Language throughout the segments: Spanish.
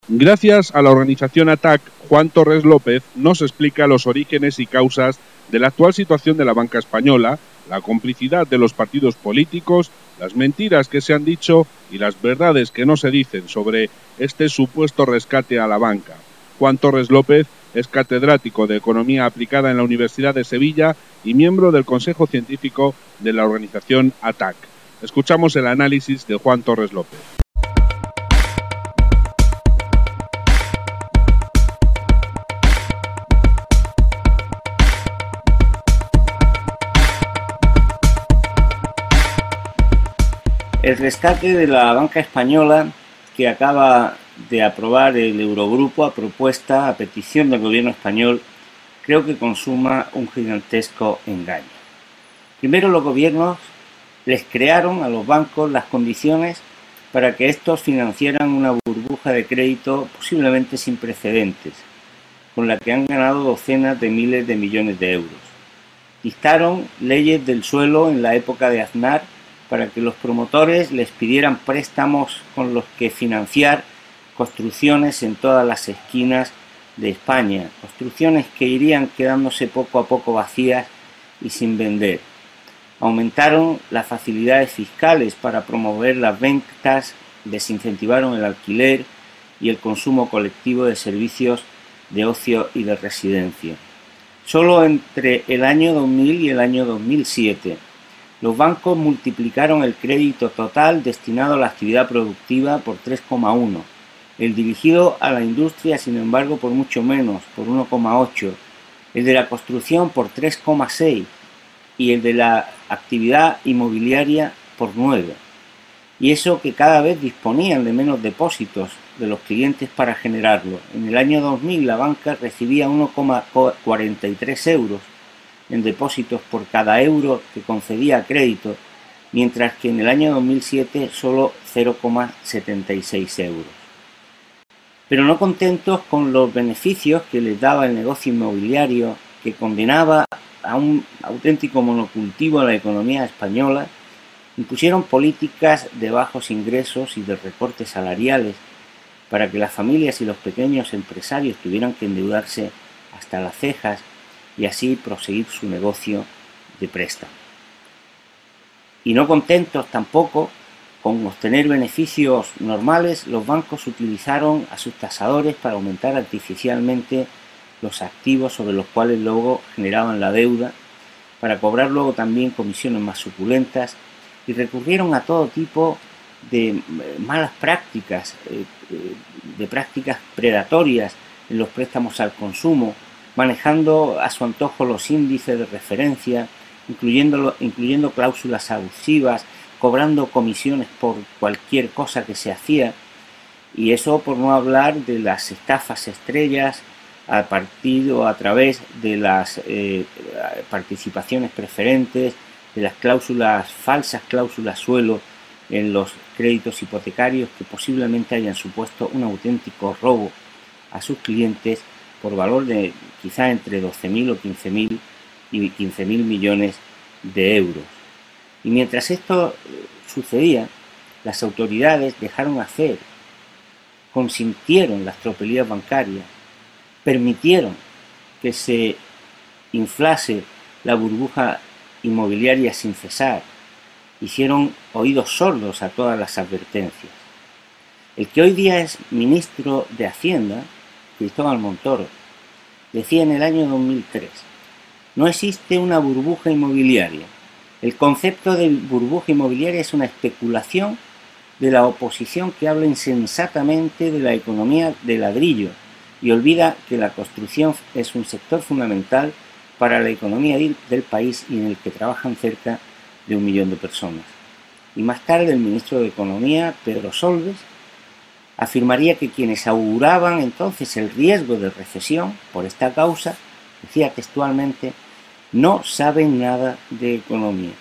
Gracias a la organización ATAC, Juan Torres López nos explica los orígenes y causas de la actual situación de la banca española, la complicidad de los partidos políticos, las mentiras que se han dicho y las verdades que no se dicen sobre este supuesto rescate a la banca. Juan Torres López es catedrático de Economía Aplicada en la Universidad de Sevilla y miembro del Consejo Científico de la organización ATAC. Escuchamos el análisis de Juan Torres López. El rescate de la banca española que acaba de aprobar el Eurogrupo a petición del gobierno español, creo que consuma un gigantesco engaño. Primero, los gobiernos les crearon a los bancos las condiciones para que estos financiaran una burbuja de crédito posiblemente sin precedentes, con la que han ganado docenas de miles de millones de euros. Dictaron leyes del suelo en la época de Aznar para que los promotores les pidieran préstamos con los que financiar construcciones en todas las esquinas de España, construcciones que irían quedándose poco a poco vacías y sin vender. Aumentaron las facilidades fiscales para promover las ventas, desincentivaron el alquiler y el consumo colectivo de servicios de ocio y de residencia. Solo entre el año 2000 y el año 2007, los bancos multiplicaron el crédito total destinado a la actividad productiva por 3,1, el dirigido a la industria, sin embargo, por mucho menos, por 1,8, el de la construcción por 3,6 y el de la actividad inmobiliaria por 9. Y eso que cada vez disponían de menos depósitos de los clientes para generarlo. En el año 2000 la banca recibía 1,43 euros en depósitos por cada euro que concedía a crédito, mientras que en el año 2007 solo 0,76 euros. Pero no contentos con los beneficios que les daba el negocio inmobiliario, que condenaba a un auténtico monocultivo a la economía española, impusieron políticas de bajos ingresos y de recortes salariales para que las familias y los pequeños empresarios tuvieran que endeudarse hasta las cejas y así proseguir su negocio de préstamo. Y no contentos tampoco con obtener beneficios normales, los bancos utilizaron a sus tasadores para aumentar artificialmente los activos sobre los cuales luego generaban la deuda, para cobrar luego también comisiones más suculentas, y recurrieron a todo tipo de malas prácticas, de prácticas predatorias en los préstamos al consumo, manejando a su antojo los índices de referencia, incluyendo cláusulas abusivas, cobrando comisiones por cualquier cosa que se hacía, y eso por no hablar de las estafas estrellas a través de las participaciones preferentes, de las falsas cláusulas suelo en los créditos hipotecarios que posiblemente hayan supuesto un auténtico robo a sus clientes por valor de quizá entre 12.000 o 15.000 y 15.000 millones de euros. Y mientras esto sucedía, las autoridades dejaron hacer, consintieron las tropelías bancarias, permitieron que se inflase la burbuja inmobiliaria sin cesar, hicieron oídos sordos a todas las advertencias. El que hoy día es ministro de Hacienda, Cristóbal Montoro, decía en el año 2003: no existe una burbuja inmobiliaria. El concepto de burbuja inmobiliaria es una especulación de la oposición que habla insensatamente de la economía de ladrillo y olvida que la construcción es un sector fundamental para la economía del país y en el que trabajan cerca de 1 millón de personas. Y más tarde el ministro de Economía, Pedro Solbes, afirmaría que quienes auguraban entonces el riesgo de recesión por esta causa, decía textualmente, no saben nada de economía.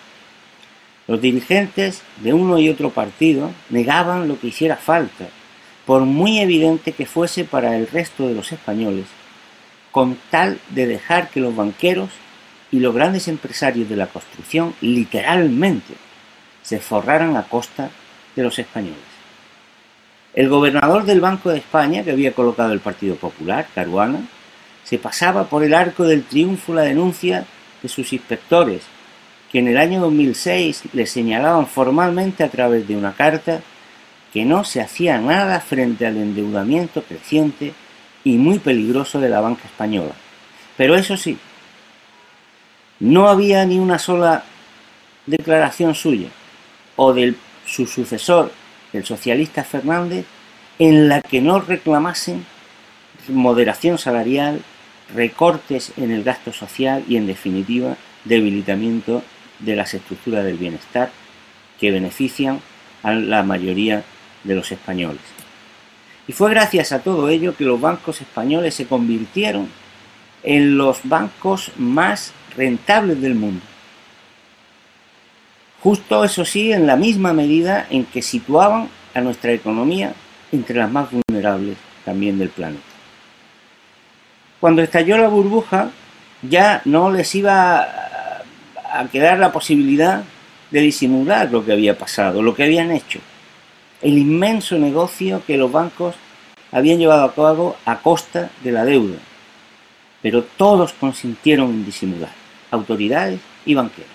Los dirigentes de uno y otro partido negaban lo que hiciera falta, por muy evidente que fuese para el resto de los españoles, con tal de dejar que los banqueros y los grandes empresarios de la construcción literalmente se forraran a costa de los españoles. El gobernador del Banco de España, que había colocado el Partido Popular, Caruana, se pasaba por el arco del triunfo la denuncia de sus inspectores, que en el año 2006 le señalaban formalmente a través de una carta que no se hacía nada frente al endeudamiento creciente y muy peligroso de la banca española. Pero eso sí, no había ni una sola declaración suya o de su sucesor, el socialista Fernández, en la que no reclamasen moderación salarial, recortes en el gasto social y, en definitiva, debilitamiento de las estructuras del bienestar que benefician a la mayoría de los españoles. Y fue gracias a todo ello que los bancos españoles se convirtieron en los bancos más rentables del mundo. Justo, eso sí, en la misma medida en que situaban a nuestra economía entre las más vulnerables también del planeta. Cuando estalló la burbuja, ya no les iba a quedar la posibilidad de disimular lo que había pasado, lo que habían hecho. El inmenso negocio que los bancos habían llevado a cabo a costa de la deuda. Pero todos consintieron en disimular, autoridades y banqueros.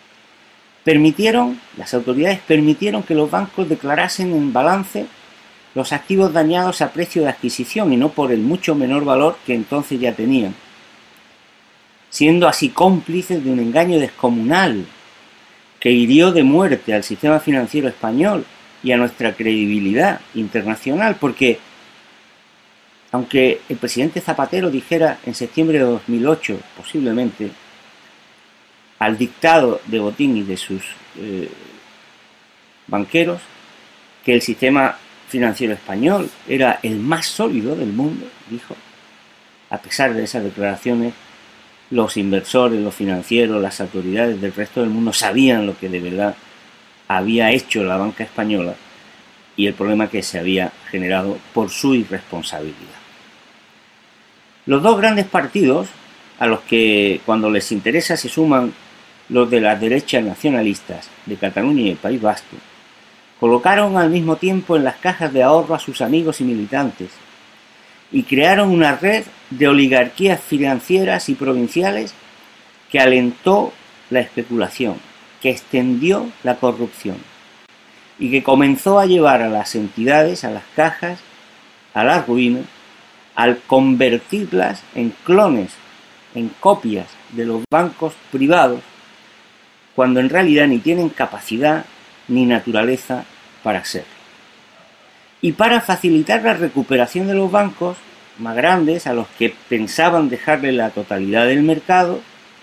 Las autoridades permitieron que los bancos declarasen en balance los activos dañados a precio de adquisición y no por el mucho menor valor que entonces ya tenían, siendo así cómplices de un engaño descomunal que hirió de muerte al sistema financiero español y a nuestra credibilidad internacional, porque aunque el presidente Zapatero dijera en septiembre de 2008, posiblemente, al dictado de Botín y de sus banqueros, que el sistema financiero español era el más sólido del mundo, dijo, a pesar de esas declaraciones, los inversores, los financieros, las autoridades del resto del mundo sabían lo que de verdad había hecho la banca española y el problema que se había generado por su irresponsabilidad. Los dos grandes partidos, a los que cuando les interesa se suman los de las derechas nacionalistas de Cataluña y el País Vasco, colocaron al mismo tiempo en las cajas de ahorro a sus amigos y militantes y crearon una red de oligarquías financieras y provinciales que alentó la especulación, que extendió la corrupción y que comenzó a llevar a las entidades, a las cajas, a la ruina, al convertirlas en clones, en copias de los bancos privados, cuando en realidad ni tienen capacidad ni naturaleza para serlo. Y para facilitar la recuperación de los bancos más grandes, a los que pensaban dejarle la totalidad del mercado,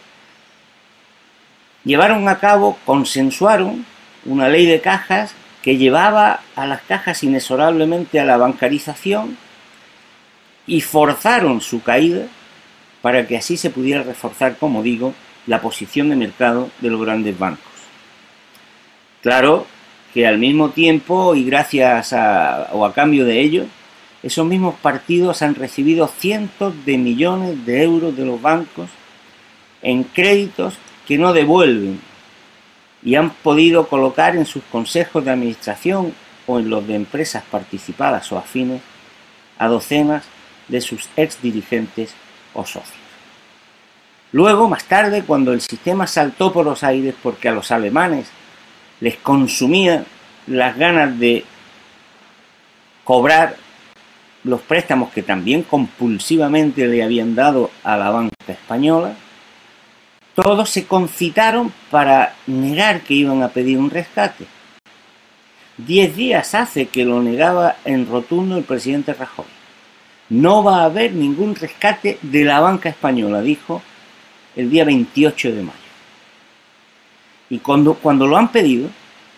consensuaron una ley de cajas que llevaba a las cajas inexorablemente a la bancarización y forzaron su caída para que así se pudiera reforzar, como digo, la posición de mercado de los grandes bancos. Claro que al mismo tiempo y gracias a cambio de ello, esos mismos partidos han recibido cientos de millones de euros de los bancos en créditos que no devuelven y han podido colocar en sus consejos de administración o en los de empresas participadas o afines a docenas de sus exdirigentes o socios. Luego, más tarde, cuando el sistema saltó por los aires porque a los alemanes les consumía las ganas de cobrar los préstamos que también compulsivamente le habían dado a la banca española, todos se concitaron para negar que iban a pedir un rescate. 10 días hace que lo negaba en rotundo el presidente Rajoy. No va a haber ningún rescate de la banca española, dijo el día 28 de mayo. Y cuando lo han pedido,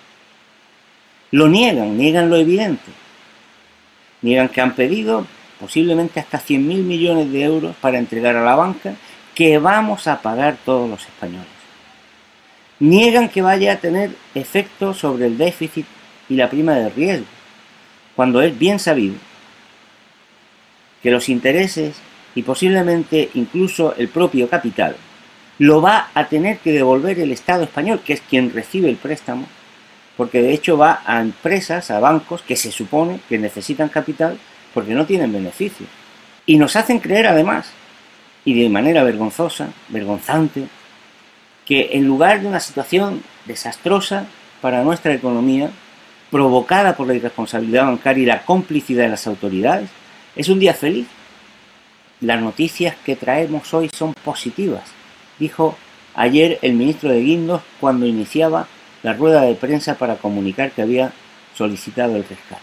lo niegan lo evidente. Niegan que han pedido posiblemente hasta 100.000 millones de euros para entregar a la banca, que vamos a pagar todos los españoles. Niegan que vaya a tener efecto sobre el déficit y la prima de riesgo, cuando es bien sabido que los intereses y posiblemente incluso el propio capital lo va a tener que devolver el Estado español, que es quien recibe el préstamo, porque de hecho va a empresas, a bancos que se supone que necesitan capital porque no tienen beneficio. Y nos hacen creer además, y de manera vergonzante, que en lugar de una situación desastrosa para nuestra economía, provocada por la irresponsabilidad bancaria y la complicidad de las autoridades, es un día feliz. Las noticias que traemos hoy son positivas, dijo ayer el ministro de Guindos cuando iniciaba la rueda de prensa para comunicar que había solicitado el rescate.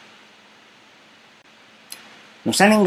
Nos han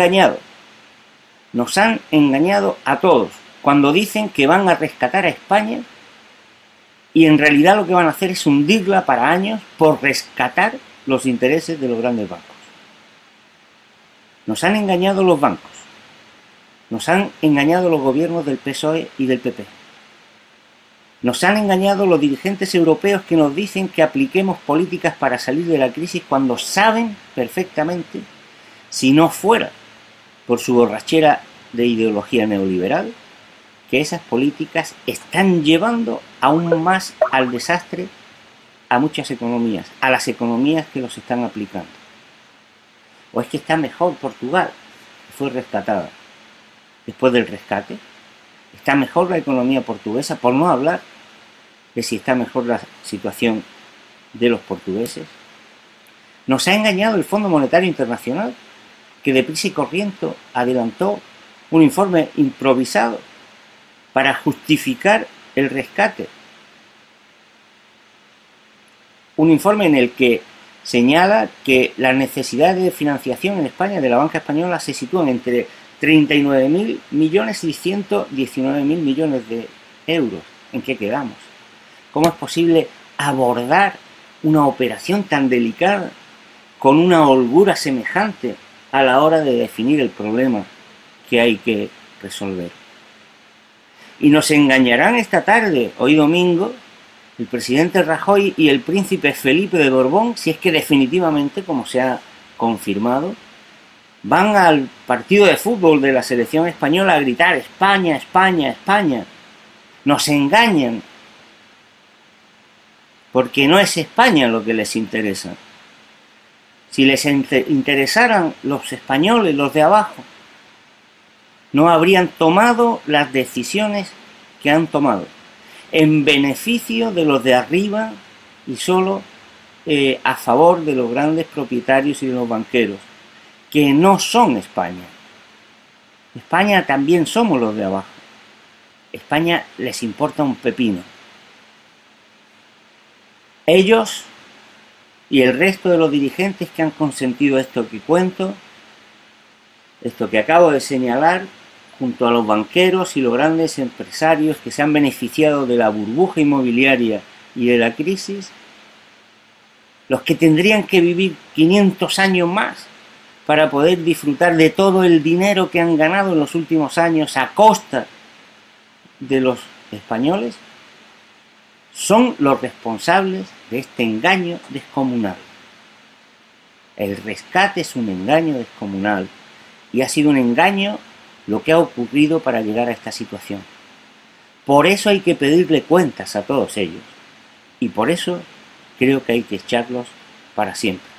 engañado a todos cuando dicen que van a rescatar a España y en realidad lo que van a hacer es hundirla para años por rescatar los intereses de los grandes bancos. Nos han engañado los bancos, nos han engañado los gobiernos del PSOE y del PP. Nos han engañado los dirigentes europeos que nos dicen que apliquemos políticas para salir de la crisis cuando saben perfectamente, si no fuera por su borrachera de ideología neoliberal, que esas políticas están llevando aún más al desastre a muchas economías, a las economías que los están aplicando. ¿O es que está mejor Portugal, que fue rescatada después del rescate? ¿Está mejor la economía portuguesa? Por no hablar de si está mejor la situación de los portugueses. Nos ha engañado el Fondo Monetario Internacional, que deprisa y corriendo adelantó un informe improvisado para justificar el rescate. Un informe en el que señala que las necesidades de financiación en España de la banca española se sitúan entre 39.000 millones y 119.000 millones de euros. ¿En qué quedamos? ¿Cómo es posible abordar una operación tan delicada con una holgura semejante a la hora de definir el problema que hay que resolver? Y nos engañarán esta tarde, hoy domingo, el presidente Rajoy y el príncipe Felipe de Borbón, si es que definitivamente, como se ha confirmado, van al partido de fútbol de la selección española a gritar España, España, España. Nos engañan, porque no es España lo que les interesa. Si les interesaran los españoles, los de abajo, no habrían tomado las decisiones que han tomado en beneficio de los de arriba y solo a favor de los grandes propietarios y de los banqueros, que no son España. España también somos los de abajo. España les importa un pepino. Ellos y el resto de los dirigentes que han consentido esto que cuento, esto que acabo de señalar, junto a los banqueros y los grandes empresarios que se han beneficiado de la burbuja inmobiliaria y de la crisis, los que tendrían que vivir 500 años más para poder disfrutar de todo el dinero que han ganado en los últimos años a costa de los españoles, son los responsables de este engaño descomunal. El rescate es un engaño descomunal y ha sido un engaño lo que ha ocurrido para llegar a esta situación. Por eso hay que pedirle cuentas a todos ellos y por eso creo que hay que echarlos para siempre.